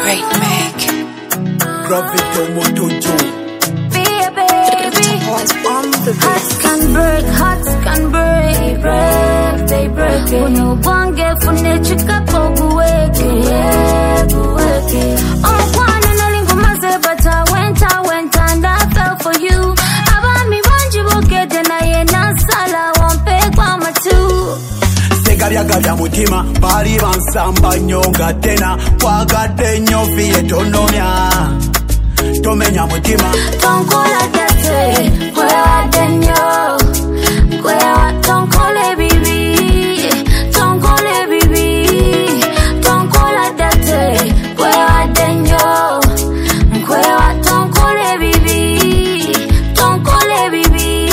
Great make. Gravito Motojo. Be a baby. Hearts can break, they break it. When you want get for nature, kapo guweke. Oh, one and a lingo maze, but I went and I fell for you. Abami wanji boke tena ye nasala wampe kwa matu. Segaria mutima, bali bansamba nyonga tena. Kwagate nyofi etononya. Tomenya mutima. Tonkola date, kwea denyo. Kwea tonkole bibi. Tonkole bibi. Tonkola date, kwea denyo. Kwea tonkole bibi. Tonkole bibi.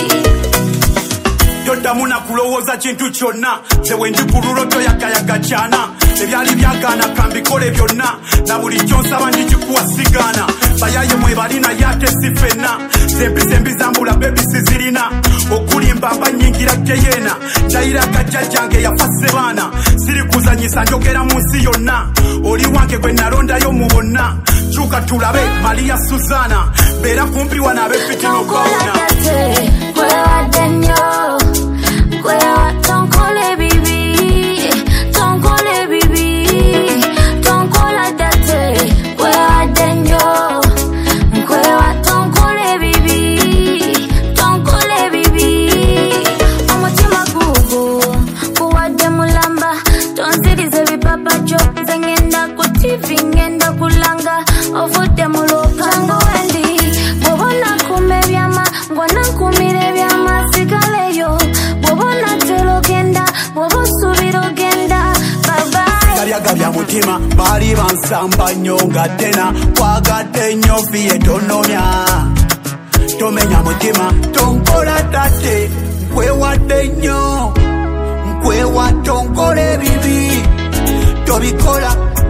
Totamuna kulowoza chintu chonna. Zewe njikururoto yakayaga chana. Ebyali byagana kambikole byonna. Na buli kyonsaba njikuwasigana. Bayaye mwebalina yate sifena. Sembi zambula baby sizirina. Okulimba nyingira keyena. Jaira kajjange yafase bana. Siri kuzanyisa njogera munsi yonna. Oli wange gwe nalonda yo mubonna. Chuka tulabe Maria Susana. Bera kumpi wanabe fitino bauna. Kwea denyo. Kwea tonkole bibi. Tonkole bibi. Tonkola date. Kwea denyo. Kwea tonkole bibi. Tonkole bibi. Omutima gugu. Kuwade mulamba. Tonzirize bipapacho. Zengenda ku TV ngenda kulanga. Ovute mulokango wendi. Bobona kume byama. Ngwana kumire byama sigaleyo. Bobona telo genda. Bobo subiro genda. Bye bye. Gabya mutima, bali bansamba nyonga tena. Kwagate nyofi etononya. Tomenya mutima, tonkola tate. Nkwewa denyo. Nkwewa tonkole bibi. Tobikola.